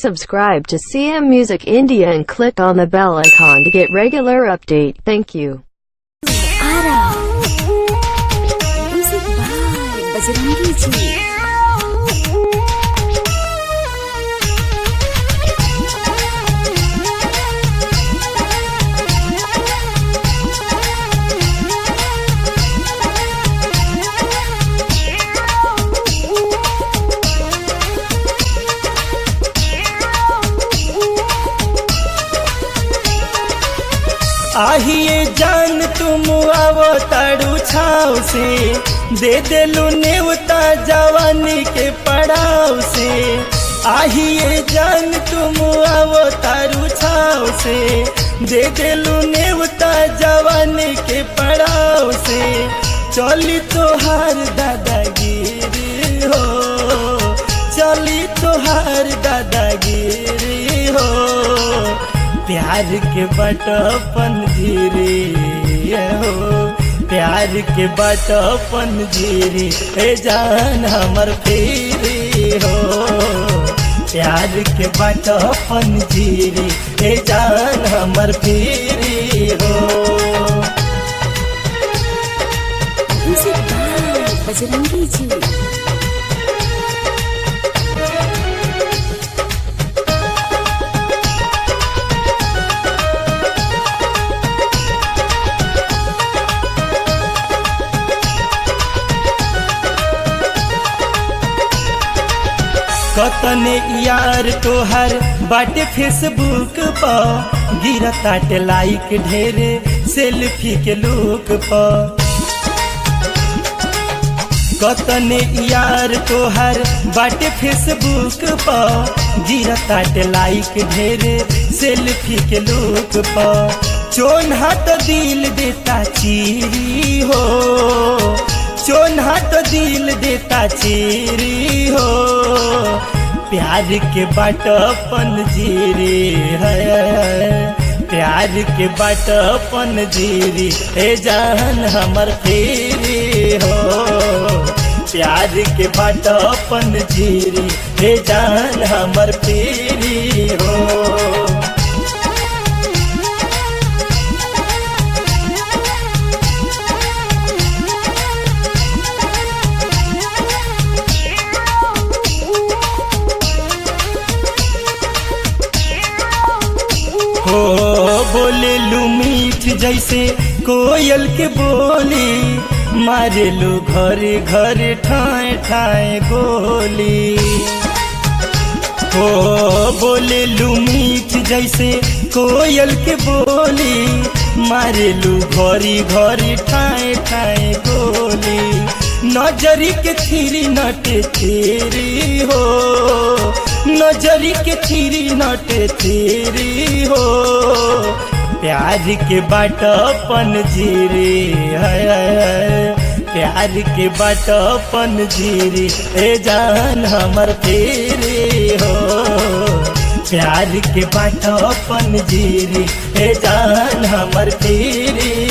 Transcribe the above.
Subscribe to CM Music India and click on the bell icon to get regular update. Thank you. Ara Music by Bajrangi Ji. आहिए जान तुम आवो ताड़ू छाव से दे देलू नेवता जवानी के पड़ाव से। आहिए जान तुम आवो ताड़ू छाव से दे देलू नेवता जवानी के पड़ाव से। चली तोहार दादागिरी हो, चली तोहार दादागिरी हो। प्यार के बटपन धीरे हो, प्यार के बटपन धीरे ए जान हमर फेरी हो। प्यार के बटपन धीरे ए जान हमर फेरी हो। Music by Bajrangi Ji. कतने यार तोहर बाटे फेसबुक पर गिरताटे लाइक ढेरे सेल्फी के लुक पर। कतने यार तोहर बाटे फेसबुक पर गिरताटे लाइक ढेरे सेल्फी के लुक पर। चोन्हा तो दिल देता चीरी हो, चोन्हा तो दिल देता चीरी हो। प्यार के बटपन जीरी है, प्यार के बटपन जीरी ए जान हमर फेरी हो। प्यार के बटपन जीरी ए जान हमर फेरी हो। हो बोले लू मीठ जैसे कोयल के बोली, मारे लू घरे घरे ठाए ठाए गोली। हो बोले लू मीठ जैसे कोयल के बोली, मारे लू घरी घरे ठाए ठाए गोली। नजरी के थीरी नटे तेरी हो, नजरी के थीरी नटे तेरी हो। प्यार के बटपन जीरी है, प्यार के बटपन जीरी ए जान हमर फेरी हो। प्यार के बटपन जीरी ए जान हमर फेरी